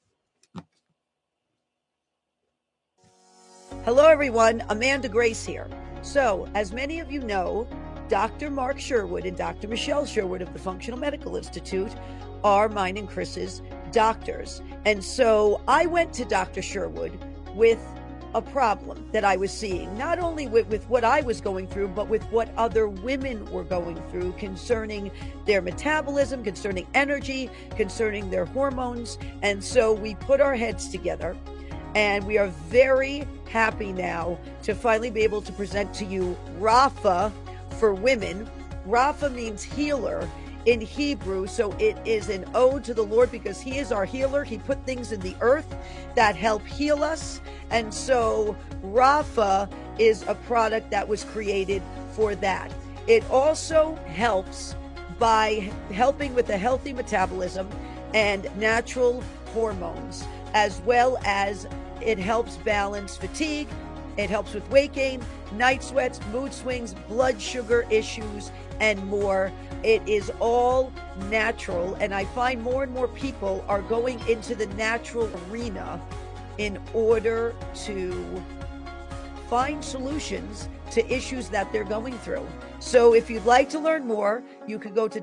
Hello, everyone. Amanda Grace here. So, as many of you know, Dr. Mark Sherwood and Dr. Michelle Sherwood of the Functional Medical Institute are mine and Chris's doctors. And so I went to Dr. Sherwood with a problem that I was seeing, not only with what I was going through, but with what other women were going through concerning their metabolism, concerning energy, concerning their hormones. And so we put our heads together, and we are very happy now to finally be able to present to you Rapha for women. Rapha means healer in Hebrew, so it is an ode to the Lord because he is our healer. He put things in the earth that help heal us. And so Rapha is a product that was created for that. It also helps by helping with a healthy metabolism and natural hormones, as well as it helps balance fatigue. It helps with weight gain, night sweats, mood swings, blood sugar issues, and more. It is all natural, and I find more and more people are going into the natural arena in order to find solutions to issues that they're going through. So if you'd like to learn more, you can go to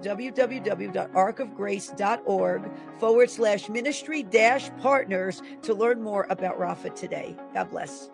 www.arkofgrace.org/ministry-partners to learn more about Rapha today. God bless.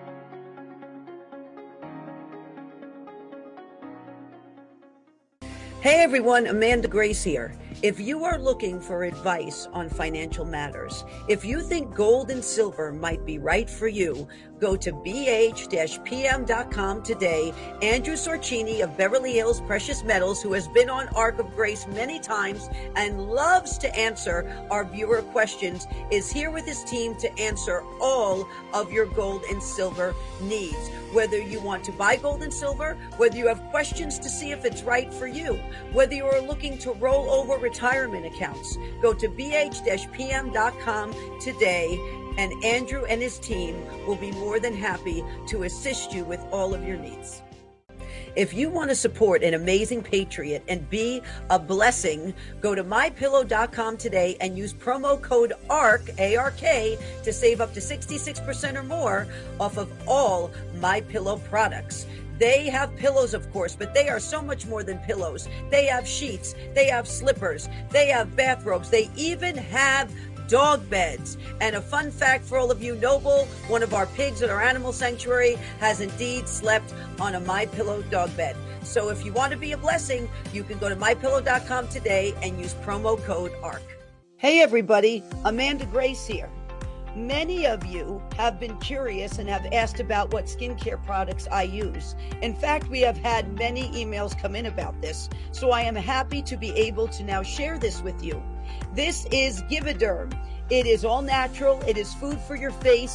Hey everyone, Amanda Grace here. If you are looking for advice on financial matters, if you think gold and silver might be right for you, go to bh-pm.com today. Andrew Sorcini of Beverly Hills Precious Metals, who has been on Ark of Grace many times and loves to answer our viewer questions, is here with his team to answer all of your gold and silver needs. Whether you want to buy gold and silver, whether you have questions to see if it's right for you, whether you are looking to roll over retirement accounts, go to bh-pm.com today, and Andrew and his team will be more than happy to assist you with all of your needs. If you want to support an amazing patriot and be a blessing, go to mypillow.com today and use promo code ARK, A-R-K, to save up to 66% or more off of all MyPillow products. They have pillows, of course, but they are so much more than pillows. They have sheets, they have slippers, they have bathrobes, they even have dog beds. And a fun fact for all of you, Noble, one of our pigs at our animal sanctuary, has indeed slept on a MyPillow dog bed. So if you want to be a blessing, you can go to mypillow.com today and use promo code ARK. Hey everybody, Amanda Grace here. Many of you have been curious and have asked about what skincare products I use. In fact, we have had many emails come in about this, so I am happy to be able to now share this with you. This is Givauderm. It is all natural. It is food for your face,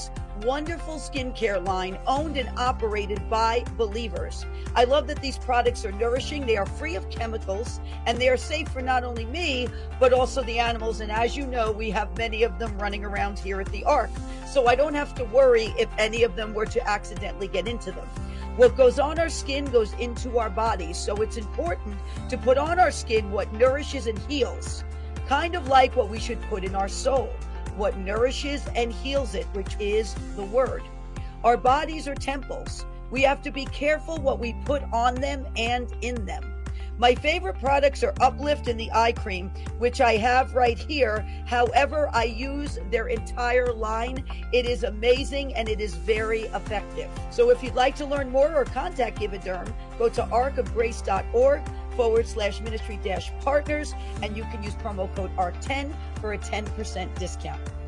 wonderful skincare line owned and operated by believers. I love that these products are nourishing, they are free of chemicals, and they are safe for not only me, but also the animals. And as you know, we have many of them running around here at the Ark. So I don't have to worry if any of them were to accidentally get into them. What goes on our skin goes into our bodies. So it's important to put on our skin what nourishes and heals, kind of like what we should put in our soul, what nourishes and heals it, which is the Word. Our bodies are temples. We have to be careful what we put on them and in them. My favorite products are Uplift and the eye cream, which I have right here. However, I use their entire line. It is amazing and it is very effective. So if you'd like to learn more or contact Givauderm, go to arkofgrace.org/ministry-partners, and you can use promo code ARK10 for a 10% discount.